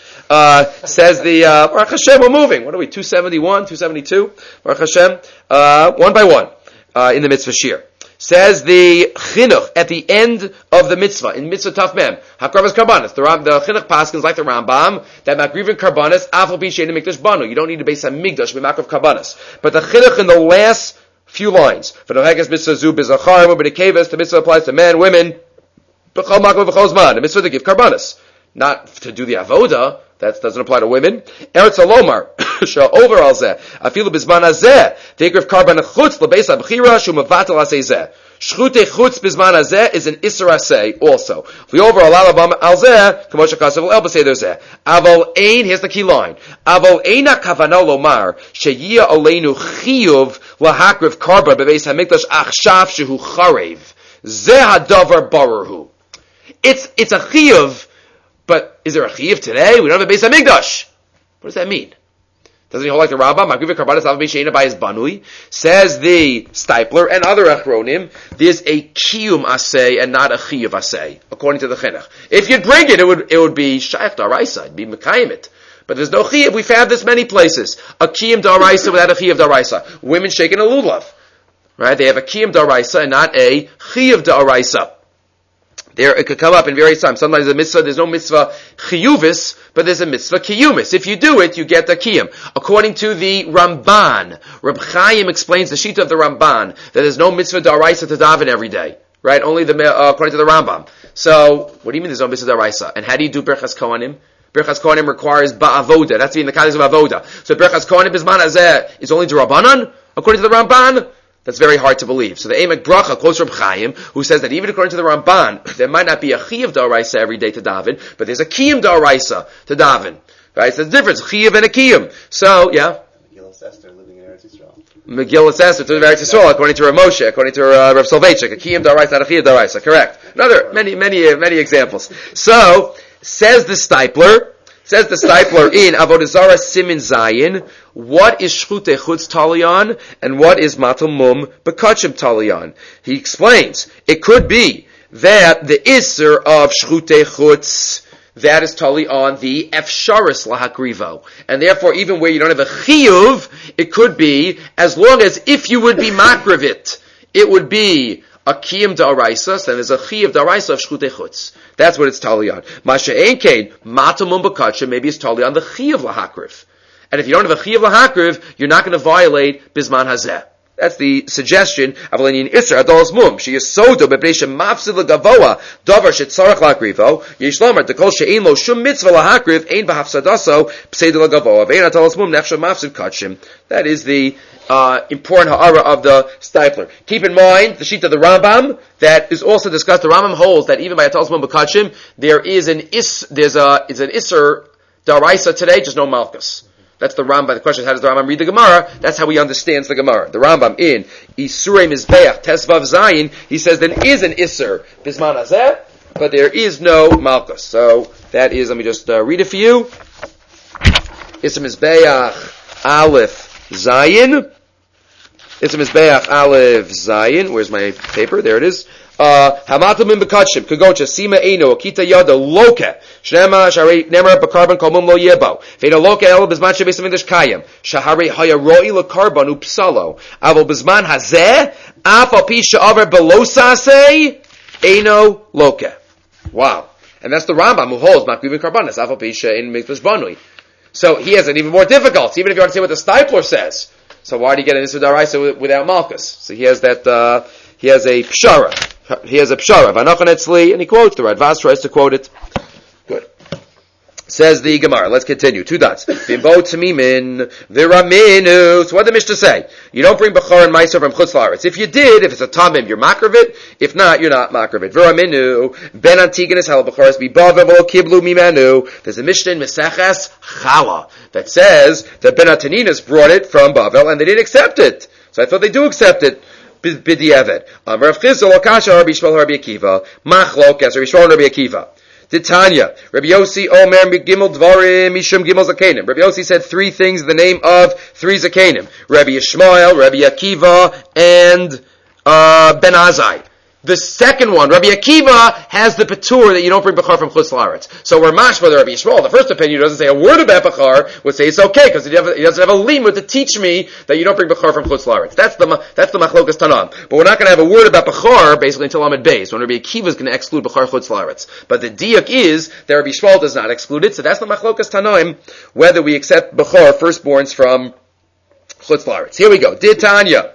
Says the, Baruch Hashem, we're moving. What are we, 271, 272? Baruch Hashem, one by one, in the mitzvah shir. Says the chinuch at the end of the mitzvah, in mitzvah Taf Mem, Hakravas Karbanis. The chinuch paskins like the Rambam, that Makrivin Karbanis, Afal B'Shein Mikdash Banu. You don't need to base on Mikdash, B'Makrav Karbanis. But the chinuch in the last few lines, for the Heges mitzvah Zu B'Zachar, B'Dekeves, the mitzvah applies to men, women, B'Chol Makrav B'Chol Zman, the mitzvah to give Karbanis. Not to do the avoda, that doesn't apply to women. Eretz Alomar, over al zeh, afilu bizman hazeh, tegrif karban chutz lebeis abchira shu mevatel aseh zeh. Shchutei chutz bizman hazeh is an isser aseh also. We over al zeh, k'moshe kasav el b'seder zeh. Aval ein, here's the key line. Aval eina kavano lomar, sheyia aleinu chiyuv lahakrif karban bebeis hamikdash achshav shehu charev. Zeh hadavar baruhu. It's a chiyuv. But is there a chiyuv today? We don't have a Beis HaMikdash. What does that mean? Doesn't he hold like the Rambam? Magriv Karbanis Av B'Sheina by his Banui. Says the Stipler and other Achronim, there's a kiyum asay and not a chiyuv asay, according to the Chinuch. If you'd bring it, it would be Shaykh Daraisa, it'd be Mekayim it. But there's no chiyuv. We found this many places. A kiyum Daraisa without a chiyuv Daraisa. Women shaking a lulav. Right? They have a kiyum Daraisa and not a chiyuv Daraisa. There, it could come up in various times. Sometimes there's no mitzvah chiyuvis, but there's a mitzvah kiyumis. If you do it, you get the kiyum. According to the Ramban, Reb Chaim explains the shita of the Ramban, that there's no mitzvah daraisa to daven every day. Right? Only according to the Rambam. So, what do you mean there's no mitzvah daraisa? And how do you do Birchas Kohanim? Birchas Kohanim requires ba'avoda. That's in the kadosh of avoda. So Birchas Kohanim bisman hazeh is only d'Rabbanan, according to the Ramban? That's very hard to believe. So the Emek Bracha quotes Reb Chaim, who says that even according to the Ramban, there might not be a chiyuv d'oraisa every day to daven, but there's a kiyum d'oraisa to daven. Right? So there's a difference, chiyuv and a kiyum. So, yeah. Megillas Esther living in Eretz Yisrael. Megillas Esther to Eretz Yisrael, according to Rav Moshe, according to Rav Soloveitchik, a kiyum d'oraisa, not a chiyuv d'oraisa. Correct. Many examples. So, says the Stipler in Avodah Zarah Simin Zayin, what is Shchutei Chutz Talion and what is Matal Mum Bekadshim Talion? He explains, it could be that the Isser of Shchutei Chutz, that is tali on the Efsharis Lahakrivo. And therefore, even where you don't have a Chiyuv, it could be, as long as if you would be Makrivit, it would be a kiyum da'araisa, then there's a chiyuv da'araisa of shchutei chutz. That's what it's tali on. Masha ein kein, matamum b'kadsha, maybe it's tali on the chiyuv lahakriv. And if you don't have a chiyuv lahakriv, you're not going to violate bisman hazeh. That's the suggestion of Lenin Isser Adolos Mum. She is sodo b'bnei shemafsid l'gavoa davar shetzarach lahakrivo. Yesh lomar dekol she'ein lo shum mitzvah lahakriv ein b'hafsadaso pseid l'gavoa ve'ein Adolos Mum nefsha mafsid kadshim. That is the important ha'ara of the Stipler. Keep in mind the sheet of the Rambam that is also discussed. The Rambam holds that even by Adolos Mum b'kadshim there is an Isser daraisa today, just no malchus. That's the Rambam. The question is, how does the Rambam read the Gemara? That's how he understands the Gemara. The Rambam in Isurei Mizbeach Tesvav Zayin, he says there is an Isser Bisman Hazeh, but there is no Malchus. So that is, let me just read it for you. Isser Mizbeach Aleph Zayin. Isser Mizbeach Aleph Zayin. Where's my paper? There it is. Hamatam in Bekadshim, Kagocha, Sima Eino, Akita Yada, Loka, Shnema, Shari, Nemra, Bakarban, Komum Lo Yebo, Veda Loka, El, Bizman, Shabes, Vindish Kayam, Shahari, Haya, Roi, La Karban, Upsalo, Avo, Bizman, Hazeh, Afa, Pisha, Aver, Belosase, Eino, Loka. Wow. And that's the Rambam who holds Makrivin Karbanis, Afal Pisha in Mikdash Banui. So he has an even more difficult, even if you understand what the Stipler says. So why do you get an Issa Daraisa without Malchus? So he has that, he has a Pshara. He has a Pshara. Vanachan Etzli, and he quotes, the Radvaz tries to quote it. Good. Says the Gemara. Let's continue. 2 dots. Bimbo Tamimin Viraminu. So what did the Mishnah say? You don't bring Bechor and Meiser from Chutz La'aretz. If you did, if it's a Tamim, you're Makravit. If not, you're not Makravit. Viraminu Ben Antigonus Hal Bechoras Bibavavol Kiblu Mimanu. There's a Mishnah in Meseches Chala that says that Ben Antoninus brought it from Bavel and they didn't accept it. So I thought they do accept it. B'di'evet. Rav Chizda Lokasha Rabbi Yishmael Rabbi Akiva. Machlok as Rabbi Yishmael Rabbi Akiva. Titania, Rabbi Yossi Omer Gimel Dvarim Mishum Gimel Zakenim. Rabbi Yossi said 3 things in the name of 3 Zakenim. Rabbi Yishmael, Rabbi Akiva, and Ben Azai. The second one, Rabbi Akiva, has the Patur that you don't bring Bechar from Chutz La'aretz. So we're mashma the Rabbi Yishmael. The first opinion doesn't say a word about Bechar, would say it's okay, because he doesn't have a limud to teach me that you don't bring Bechar from Chutz La'aretz. That's the Machlokas Tanam. But we're not going to have a word about Bechar, basically, until Amid Beis, when Rabbi Akiva is going to exclude Bechar Chutz La'aretz. But the diak is that Rabbi Yishmael does not exclude it, so that's the Machlokas Tanaim, whether we accept Bechar, firstborns from Chutz La'aretz. Here we go. Titania.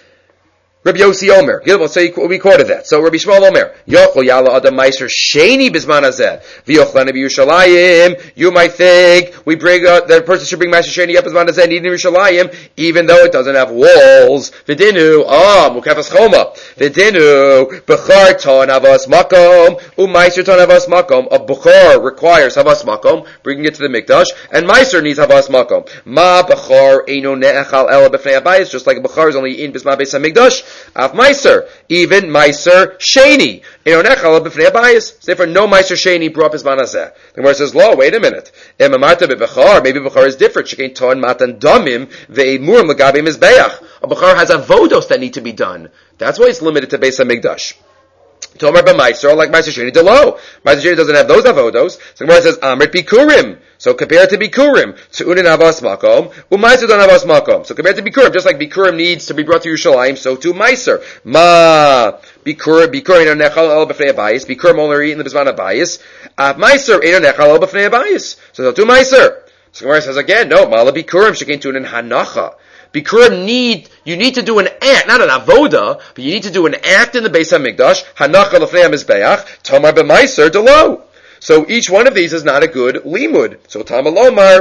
Rabbi Yossi Omer. So we quoted that. So Rabbi Shmuel Omer. Yochel yala adam meiser sheni bizman hazeh. V'yochlana b'Yushalayim. You might think we bring the person should bring meiser sheni up bizman hazeh needing Yerushalayim, even though it doesn't have walls. V'dinu mukafas choma. V'dinu bechar ton havas makom u'meiser ton havas makom. A bechar requires havas makom, bringing it to the mikdash, and meiser needs havas makom. Ma bechar eino ne'echal ela b'fnei habayis. Just like a bechar is only in bisman beis hamikdash. Af Meiser, even Meiser Sheni. Therefore, no Meiser Sheni brought his manazeh. The Gemara says, "Lo, wait a minute. Maybe Bechar is different. Shekein ton matan damim ve'emurim l'gabe mizbeach. A Bechar has avodos that need to be done. That's why it's limited to Beis Hamikdash." Tomar b'Meiser, like Meiser Sheni Delo. Meiser Sheni doesn't have those avodos. So the Gemara says, "Amrit Bikurim." So compare it to Bikurim. Tzu'unin havas makom, u'Meiser don't havas makom. So compare it to Bikurim, just like Bikurim needs to be brought to Yerushalayim, so too Meiser. Ma Bikurim eno nechal el b'fnei habayis. Bikurim only eat in the bizman habayis. Meiser eno nechal el b'fnei habayis. So too Meiser. So Gemara says again, no, Mala Bikurim shekein tu'unin hanacha. Bikurim you need to do an act, not an avoda, but you need to do an act in the Beis HaMikdash. Hanacha l'fnei hamizbeach. Tomar b'Meiser delo. So each one of these is not a good limud. So Tamalomar,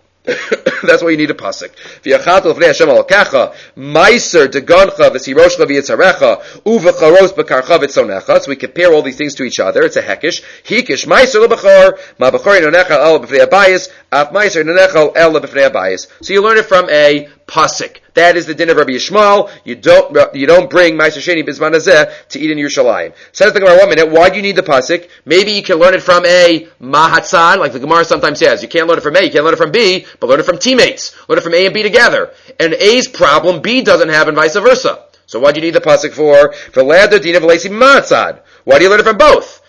that's why you need a pasuk. V'yachat l'fnei Hashem alkacha, Meiser degoncha v'siroshcha v'yitzarecha, u'v'charos b'karcha v'tzonecha. So we compare all these things to each other. It's a hekish. Hikish Meiser l'bechor, ma bechor inonecha el b'fnei habayis, af Meiser inonecha el b'fnei habayis. So you learn it from a pasuk. That is the din of Rabbi Yishmael. You don't bring Meiser Sheni Bizman Hazeh to eat in Yerushalayim. Says the Gemara, 1 minute, why do you need the pasuk? Maybe you can learn it from a mahatzad, like the Gemara sometimes says. You can't learn it from A, you can't learn it from B, but learn it from teammates. Learn it from A and B together. And A's problem, B doesn't have, and vice versa. So what do you need the pasuk for? For Ladder Dina V'Lesi Mahatzad. Why do you learn it from both?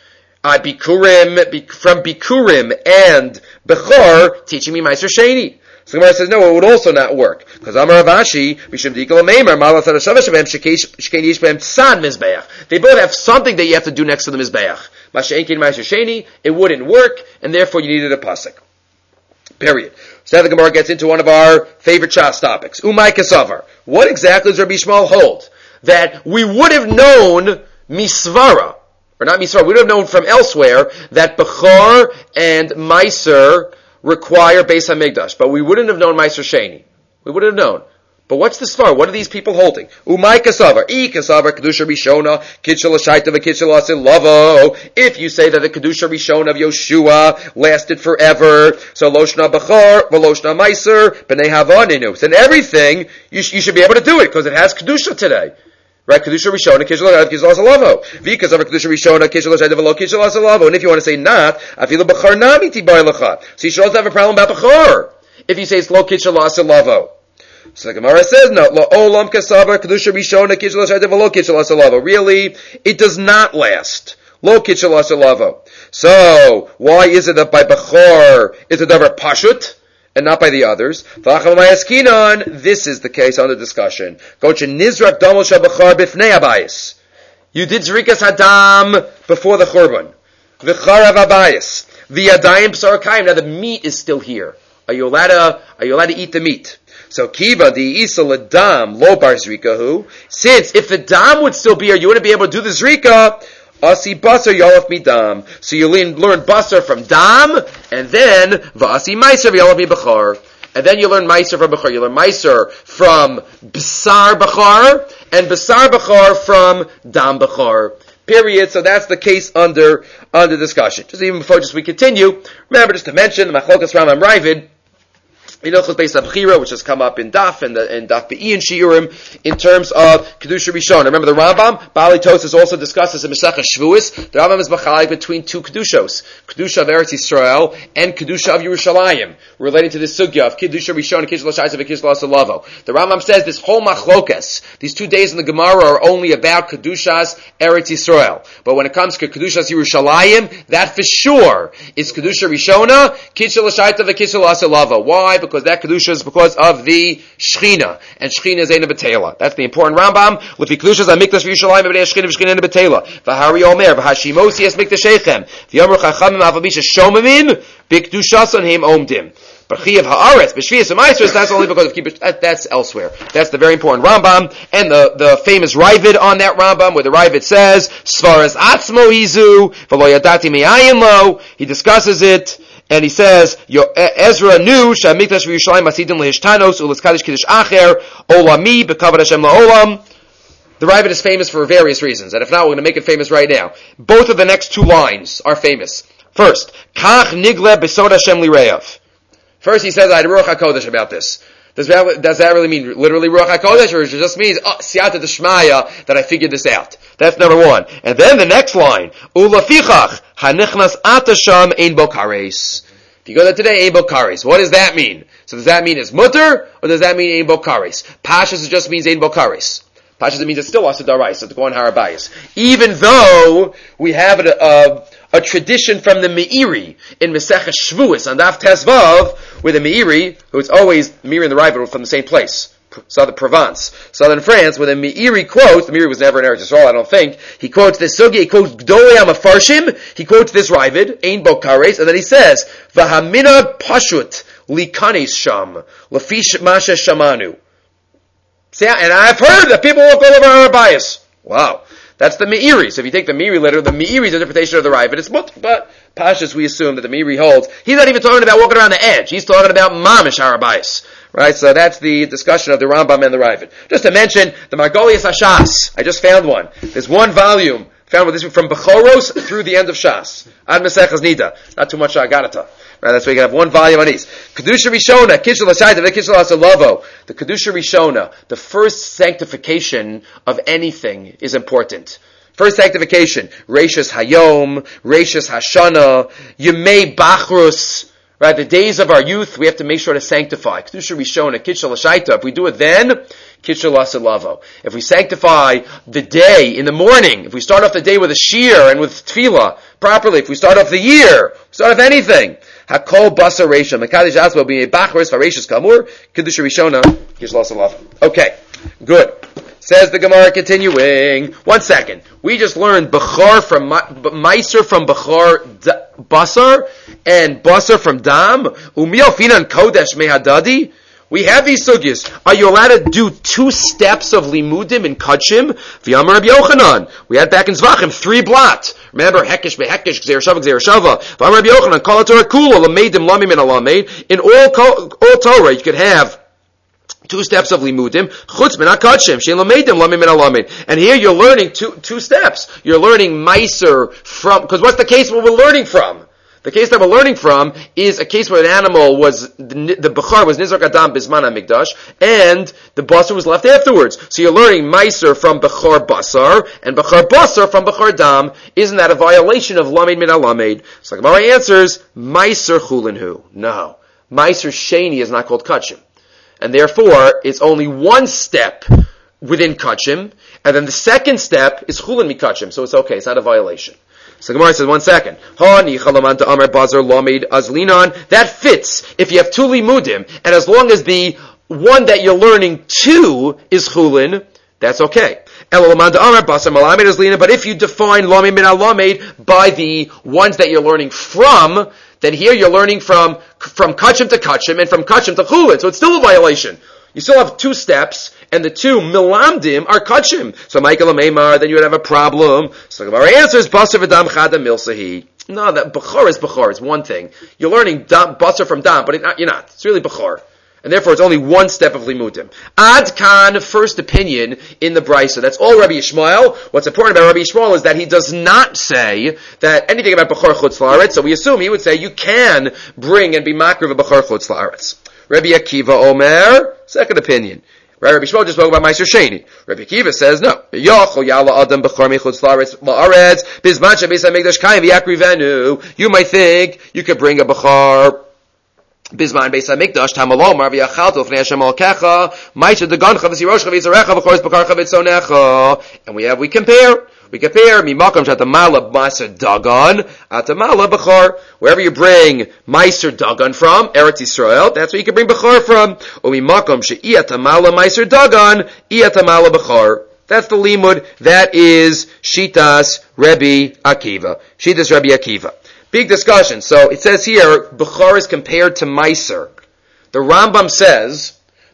Bikurim, from Bikurim and Bechor, teaching me Meiser Sheni. So the Gemara says, no, it would also not work. Because Amar Avashi, they both have something that you have to do next to the Mizbeach. It wouldn't work, and therefore you needed a pasuk. Period. So now the Gemara gets into one of our favorite Shas topics. Umay Kasavar. What exactly does Rabbi Yishmael hold? That we would have known Misvara, or not Misvara, we would have known from elsewhere that Bechor and Meiser require Beis HaMikdash, but we wouldn't have known Meiser Sheni. We wouldn't have known. But what's the svar? What are these people holding? Umay kasavar, kasavar kedusha rishona, kitchel shaita v'kitchel asil lavo. If you say that the kedusha rishona of Yoshua lasted forever, so loshna bechor, v'loshna meiser, b'nei havaninu. So in everything, you should be able to do it, because it has kedusha today. Right? Kedusha Rishona, Kishel Asalavo. Because of Kedusha Rishona, Kishel Asalavo. And if you want to say not, Afila Bechar Nami Tibai Lacha. So you should also have a problem about Bechar. If you say it's Lo Kishel Asalavo. So the Gemara says, no, Lo Olam Kasavar, Kedusha Rishona, Kishel Asalavo. Really, it does not last. Lo Kishel Asalavo. So, why is it that by Bechar, it's a davar pashut? And not by the others. This is the case under discussion. You did Zrikas Hadam before the Churban. V'charav abayis. V'yadayim b'sar kayim. Now the meat is still here. Are you allowed to eat the meat? So kiva the isa ladam lo bar zrikahu. Since if the dam would still be here, you wouldn't be able to do the zrika. Asi basar yalaf midam. So you learn basar from dam, and then v'asi meiser yalaf mi b'char. And then you learn meiser from b'char. You learn meiser from b'sar b'char, and b'sar b'char from dam b'char. Period. So that's the case under discussion. Just even before we continue, remember just to mention the Machlokas Rambam Ravid. Hilchos based on Bechira, which has come up in Daf and Daf Be'i and Shiurim in terms of Kedusha Rishon. Remember the Rambam, Bali Tosas also discusses in Masechah Shavuos. The Rambam is Bachalik between two Kedushos, Kedusha of Eretz Yisrael and Kedusha of Yerushalayim, relating to the sugya of Kedusha Rishon and Kedusha L'Shaisav and Kedusha L'Salavo. The Rambam says this whole Machlokas, these 2 days in the Gemara are only about Kedushas Eretz Yisrael. But when it comes to Kedushas Yerushalayim, that for sure is Kedusha Rishona, Kedusha L'Shaisav and Kedusha L'Salavo. Why? Because that Kedusha is because of the Shechina. And Shechina is Eina B'Teila. That's the important Rambam. With the Kedushas HaMikdash V'Yushalayim B'nei Shechina V'Shechina Eina B'Teila. V'Hari Omer V'Hashimosi Es Mikdashechem V'Yomer Chachamim Avavisha Shomimim B'Kedushason Heim Omdim. B'Chiyav Ha'aretz B'Shvias V'Maisros. That's only because of Kibbutz. That's elsewhere. That's the very important Rambam. And the famous Ravid on that Rambam, where the Ravid says Svaras Atzmo Hizu V'Lo Yadati Me'ayin Lo. He discusses it. And he says, Ezra knew Shamikdash Yerushalayim Masidim Lehishtanos Ulas Kaddish Kiddush Acher Olami Bekavod Hashem LaOlam. The Ravid is famous for various reasons, and if not, we're going to make it famous right now. Both of the next 2 lines are famous. First, Kach Nigle Besod Hashem Lireav. First, he says, I had Ruach HaKodesh about this. Does that really mean literally Ruach HaKodesh, or it just means Siyata D'Shmaya that I figured this out? That's number 1. And then the next line, Ulafichach Hanichnas Atasham Ein Bo Kares. If you go there today, Ein Bo Kares. What does that mean? So does that mean it's mutter, or does that mean Ein Bo Kares? Pashas it just means Ein Bo Kares. Pashas it means it's still Asa Darais, to go on Harabayas. Even though we have a tradition from the Meiri in Masechah Shavuos on Daf Tezvav, where the Meiri, who it's always Meiri and the Ravid from the same place, Southern Provence, Southern France, where the Meiri quotes, the Meiri was never in Eretz Yisrael, I don't think, he quotes this Sugi, he quotes Gdolei HaMafarshim, he quotes this Ravid, Ein Bo Kares, and then he says, V'hamina Pashut Likanis Sham, Lafish Masha Shamanu. See, and I've heard that people walk all over our bias. Wow. That's the Meiri. So if you take the Meiri letter, the Meiri's interpretation of the Ravid, it's mutter, but Pashas we assume that the Meiri holds. He's not even talking about walking around the edge. He's talking about Mamish Harabayas. Right? So that's the discussion of the Rambam and the Ravid. Just to mention, the Margolius HaShas. I just found one. There's one volume found with this from Bechoros through the end of Shas. Ad Mesechas Nida. Not too much Agarata. Right, that's why you can have one volume on each. Kedusha Rishona, Kishel L'Shaisav, Kishel L'Salavo. The Kedusha Rishona, the first sanctification of anything is important. First sanctification, Reishas Hayom, Reishas Hashana, Yemei Bachrus, right, the days of our youth, we have to make sure to sanctify. Kedusha Rishona, Kishel L'Shaita. If we do it then, Kishel L'Salavo. If we sanctify the day in the morning, if we start off the day with a shir and with tefillah properly, if we start off the year, start off anything, Hakol Basa Reisha, Mekadesh Asbo being a Bachris Vareshis Kamur, Kedusha Rishona, Kishel L'Salavo. Okay, good. Says the Gemara continuing. 1 second. We just learned Bechar from Meiser from Bechar Basar and Basar from Dam. Umiel Finan Kodesh Mehadadi. We have these sugyas. Are you allowed to do 2 steps of limudim in Kachim? V'yamar Rabbi Yochanan. We had back in Zvachim 3 blot. Remember, Hekesh beHekesh, Gzeir Shava, Gzeir Shava. V'yamar Rabbi Yochanan, Kol HaTorah Kula, Lameidim, Lamim, and Alameid. In all Torah, you could have 2 steps of limudim. Chutz min HaKachim, Shein Lameidim, Lamim, and Alameid. And here you're learning two steps. You're learning Meiser from, because what's the case where we're learning from? The case that we're learning from is a case where an animal was, the Bechar was Nizrak Adam Bisman HaMikdash, and the Basar was left afterwards. So you're learning Meiser from Bechar Basar, and Bechar Basar from Bechar Dam. Isn't that a violation of Lamed Min HaLamed? So the Gemara answers, Meiser Chulinhu. No. Meiser Sheni is not called Kachim. And therefore, it's only 1 step within Kachim, and then the second step is Chulin Mikachim, so it's okay, it's not a violation. So Gemara says, 1 second. That fits if you have 2 limudim, and as long as the one that you're learning 2 is chulin, that's okay. But if you define Lamed min Lamed by the ones that you're learning from, then here you're learning from Kachim to Kachim and from Kachim to Chulin. So it's still a violation. You still have 2 steps, and the 2 Milamdim are Kachim. So Michael Ameimar, then you would have a problem. So our answer is Basar v'dam chada milsahi. No, that Bechor is Bechor. It's one thing. You're learning Basar from Dam, but you're not. It's really Bechor. And therefore it's only one step of Limudim. Ad Kan, first opinion in the Brisa. That's all Rabbi Yishmael. What's important about Rabbi Yishmael is that he does not say that anything about Bechor Chutz La'aretz, so we assume he would say you can bring and be makriv a Bechor Chutz La'aretz. Rabbi Akiva Omer, second opinion. Rabbi Yishmael just spoke about Meiser Sheni. Rabbi Akiva says no. You might think you could bring a Bechor Bisman Beis Hamikdash Tamalom Rav Yachalto Fnei Hashem Alkecha Ma'isha Degancha V'Siroshcha V'Yizarecha V'Chores B'Karcha V'Tzonecha, and we compare Mimakam Shatamala Ma'aser Dagan Atamala Bechor. Wherever you bring Ma'aser Dagan from, Eretz Yisrael, that's where you can bring Bechor from. Or Mimakam She'iatamala Ma'aser Dagan Iatamala Bechor. That's the limud. That is Shitas Rabbi Akiva. Shitas Rabbi Akiva. Big discussion. So it says here, Bechor is compared to Meiser. The Rambam says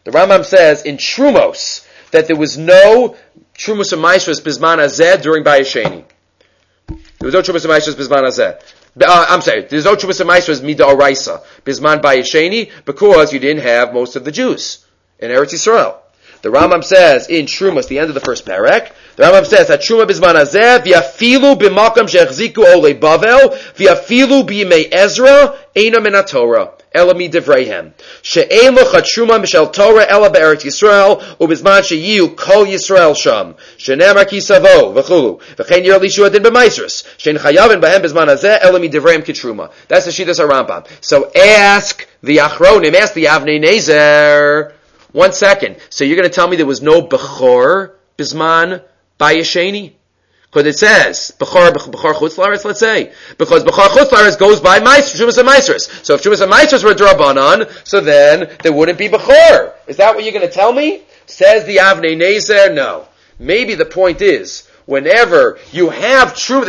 in Trumos that there was no Trumos of Meiser Bisman Hazeh during Bayesheni. There was no Trumos of Meiser Bisman Hazeh. I'm sorry, there's no Trumos of Meiser Mida Oraisa Bisman Bayesheni because you didn't have most of the Jews in Eretz Yisrael. The Rambam says in Trumos, the end of the first parak, the Rambam says that Truma Bisman Hazeh v'yafilu b'makam she'echziku olei Bavel v'yafilu b'yimei Ezra eina min haTorah ela midivreihem she'ein locha Truma mishel Torah ela be'eretz Yisrael u'bizman she'yiu kol Yisrael sham she'nemar ki savo v'chulu v'chein yer lishu adin b'maisros she'en chayavin b'hem Bisman Hazeh ela midivreihem kitruma. That's the Shittas HaRambam. So ask the Achronim, ask the Avnei Nezer. 1 second. So you're going to tell me there was no Bechor Bisman Bayesheni? Because it says Bechor Chutz La'aretz, let's say. Because Bechor Chutz La'aretz goes by Shumas and Meisros. So if Shumas and Meisros were D'Rabbanan, so then there wouldn't be Bechor. Is that what you're going to tell me? Says the Avnei Nezer, no. Maybe the point is, whenever you have Trumas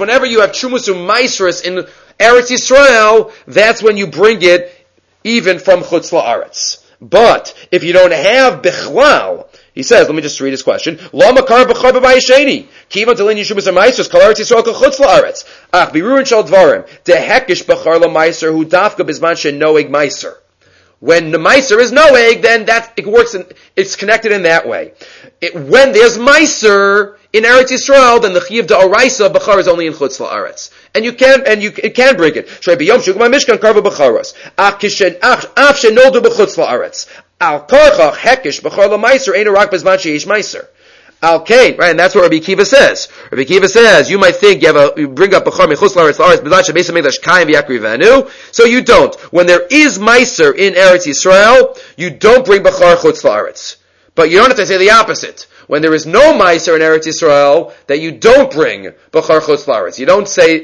and Meisros in Eretz Yisrael, that's when you bring it even from Chutz La'aretz. But if you don't have Bichlal, he says, let me just read his question. Lo makar b'chor b'bayesheni. Kivan telin yishubas ha'maisros kol Eretz Yisrael kol chutz la'aretz. Ach birurin shel dvarim. Dehekish b'chor l'maiser hu dafka b'zman she'noeg maiser. When the maiser is noeg, then it works. It's connected in that way. When there's maiser in Eretz Yisrael, then the chiyuv da'oraisa b'chor is only in chutz la'aretz, and it can bring it. Shrei b'yom shugma mishkan karva b'choros. Ach shenoldu b'chutz la'aretz. Al korchach hekish b'chor l'maiser ein rak b'zman she'ish maiser. Okay, right, and that's what Rabbi Akiva says. Rabbi Akiva says, you might think you bring up Bechor Mechutz La'aretz B'zman she'beis hamikdash kayim v'yakrivenu. So you don't. When there is maiser in Eretz Yisrael, you don't bring Bechor Chutz La'aretz. But you don't have to say the opposite. When there is no meiser in Eretz Yisrael, that you don't bring Bechor Chutz La'aretz. You don't say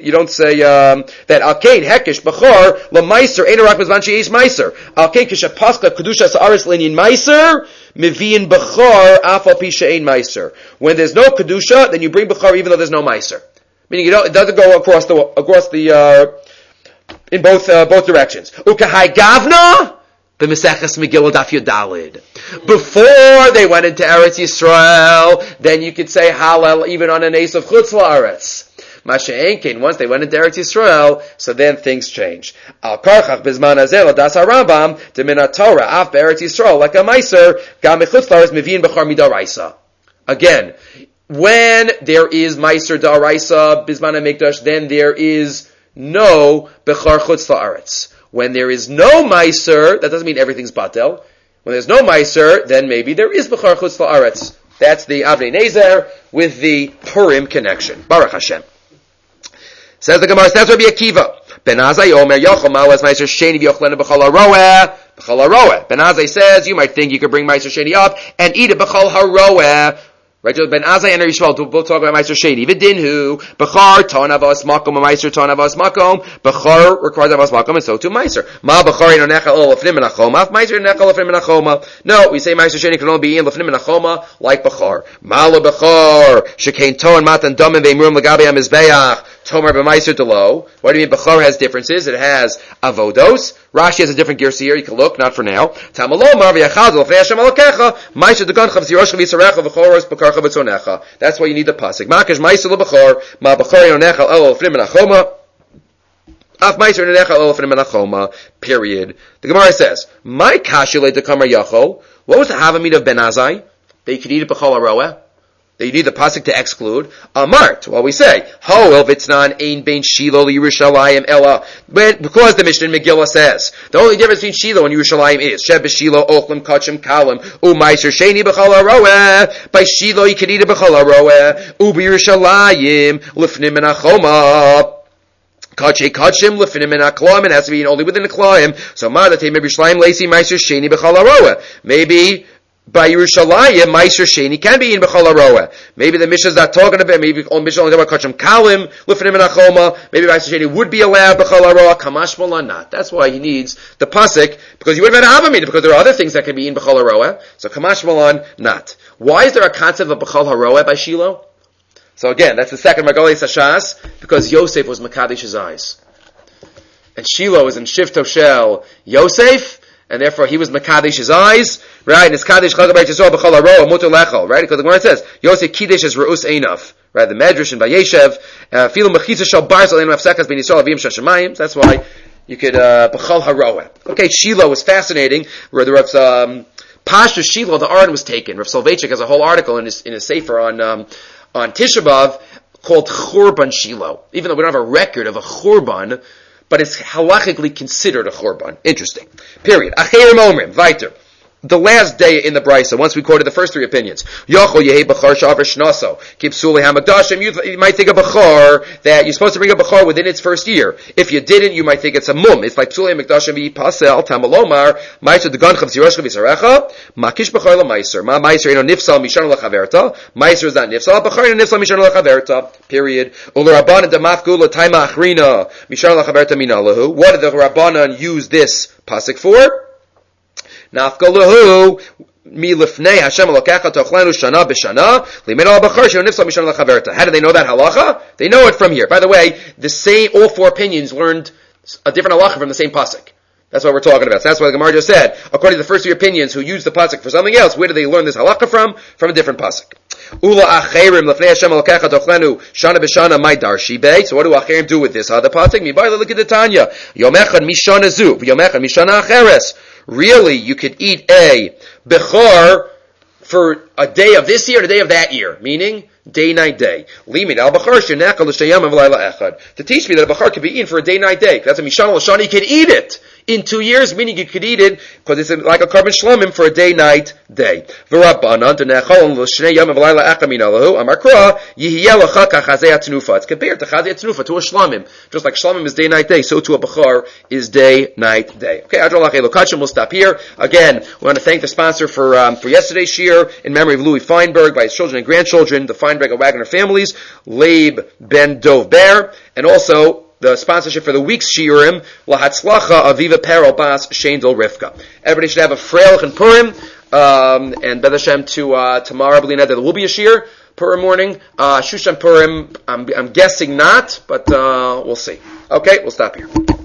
that Alkein Hekish Bechor LaMeiser Ein Rak B'zman she'ish Meiser. Alkein Kishapaska Kedusha Sa'aretz L'Inyan Meiser Miviin Bechor Afal Pi She'ein Meiser. When there's no Kedusha, then you bring Bechor even though there's no Meiser. Meaning it doesn't go across the in both directions. Ukahai Gavna. B'Meseches Megillah Daf Yudalid. Before they went into Eretz Yisrael, then you could say Hallel even on an ace of Chutz La'aretz. Masha'enkin, once they went into Eretz Yisrael, so then things change. Al Karchach Bizman Hazel Das HaRambam Demin HaTorah Af Be'eretz Yisrael like a Meiser Gam Chutz La'aretz Mivin B'chor Midaraisa. Again, when there is Meiser Daraisa Bizman HaMikdash, then there is no B'chor Chutz La'aretz. When there is no meiser, that doesn't mean everything's batel. When there's no meiser, then maybe there is b'chor chutz la'aretz. That's the Avnei Nezer with the Purim connection. Baruch Hashem. Says the Gemara, that's Rabbi Akiva. Ben Azai Omer Yochel Ma'az Meiser Sheni v'Yochlena b'chol haroeh. B'chol haroeh. Ben Azai says you might think you could bring Meiser Sheni up and eat it b'chol haroeh. Right, Ben Azai and Yishmael both talk about Meiser Sheni. V'dinhu Bechar Ton Avos Makom Meiser Ton Avos Makom. Bechar requires Avos Makom, and so too Meiser. Ma Bechar Ino Nechal Ol Lefnim and Achoma. Meiser Nechal Lefnim and Achoma. No, we say Meiser Sheni can only be in Lefnim and Achoma like Bechar. Ma Lo Bechar Shekain Ton Matan Domim Veimrum Legabi Amizbeach. Tomer b'Meiser Delo. What do you mean Bechar has differences? It has avodos. Rashi has a different gears here. You can look, not for now. Tamalomar v'yachadol v'nei Hashem alokecha. Meiser Deganchav Zirosh V'Yisarecha V'choros B'Karcha V'Tzonecha. That's why you need the pasuk. Makash Meiser LeBechar. Ma Bechar Yonecha Elo Lefnim Menachoma. Af Meiser Yonecha Elo Lefnim Menachoma. Period. The Gemara says, My kashile dekamar yachol. What was the havamid of Ben Azai? That you could eat it b'chol haroeh? That you need the pasuk to exclude. Amart, well we say, Ho el vitznan ein bein Shiloh Yerushalayim ella. Because the Mishnah in Megillah says, the only difference between Shiloh and Yerushalayim is, Sheb b'Shiloh ochlim kachim kalim, u'maiser sheni b'chol haroeh. By Shiloh you can eat it b'chol haroeh. U'b'Yerushalayim lifnim and achoma. Kachim lefnim and aklam, it has to be only within the klaim. So Madatei maybe Yerushalayim lacy meiser sheni b'chol haroeh. Maybe by Yerushalayim, Meiser Sheni can be in B'chol HaRoeh. Maybe the Mishnah is not talking about, maybe the Mishnah only talking about Kachim Kalim, Lefnim and Achoma, maybe Meiser Sheni would be allowed B'chol HaRoeh, Kamash Malan not. That's why he needs the Pasuk, because you would have had Havamid, because there are other things that can be in B'chol HaRoeh, so Kamash Malan not. Why is there a concept of B'chol HaRoeh by Shiloh? So again, that's the second Margolei Sashas, because Yosef was Mekadesh his eyes. And Shiloh is in Shivto Shel Yosef, and therefore he was Mekadesh his eyes, right? And it's Kadesh Chagabayt Yisrael B'chol HaRoeh Mutar Lechol, right? Because the Gemara says Yosef Kiddush is Re'us Einav, right? The Medrash and Vayeshev, Filu Mechitza Shel Barzal Einav Sekas Ben Yisrael Avim Shashamayim. That's why you could B'chol HaRoeh. Okay, Shiloh was fascinating. Where the Rav Pasha Shiloh, the Aron was taken. Rav Soloveitchik has a whole article in his sefer on Tisha B'av called Churban Shiloh. Even though we don't have a record of a Churban, but it's halachically considered a churban. Interesting. Period. Acherim omrim. Weiter. The last day in the Brisa, once we quoted the first three opinions. Yochol yehi b'char shavar shnaso. Kipsuli hamakdashim. You might think of b'char that you're supposed to bring a b'char within its first year. If you didn't, you might think it's a mum. It's like psuli hamakdashim v'yipasel tamalomar. Ma'aser deganchav ziroshcha v'sarecha. Makish b'char l'maiser. Ma maiser eno nifsal mishana l'chaverta. Maiser is not nifsal. B'char eno nifsal mishana l'chaverta. Period. Ula rabbanan demafku l'taima achrina. Mishana l'chaverta minalahu. What did the rabbanan use this pasuk for? Nafkalahu mi lifnei Hashem Elokecha tochlenu shana b'shana limin al b'char she'u nifsal mishana l'chaverta. How do they know that halacha? They know it from here. By the way, all four opinions learned a different halacha from the same pasuk. That's what we're talking about. So that's why the Gemara just said, according to the first three opinions who used the pasuk for something else, where did they learn this halacha from? From a different pasuk. Ula acherim lefnei Hashem Elokecha tochlenu shana b'shana my darshi be. So what do acherim do with this other pasuk? Mi ba'ila look at the Tanya. Yom echad mishana zu, yom echad mishana acheres. Really, you could eat a bechor for a day of this year and a day of that year, meaning day, night, day. To teach me that a bechor could be eaten for a day, night, day. That's a mishana l'shana. You could eat it in 2 years, meaning you could eat it because it's like a carbon shlomim for a day, night, day. It's compared to chazei tnufa, to a shlomim. Just like shlomim is day, night, day, so to a bechor is day, night, day. Okay, we'll stop here. Again, we want to thank the sponsor for yesterday's shir in memory of Louis Feinberg by his children and grandchildren, the Feinberg and Wagner families, Leib Ben Dov Ber, and also the sponsorship for the week's shiurim, Lahatzlacha Aviva Perel Bas Shendel Rivka. Everybody should have a Freilich and Purim, and B'ez Hashem to tomorrow, B'li Neder, there will be a shir, Purim morning. Shushan Purim, I'm guessing not, but we'll see. Okay, we'll stop here.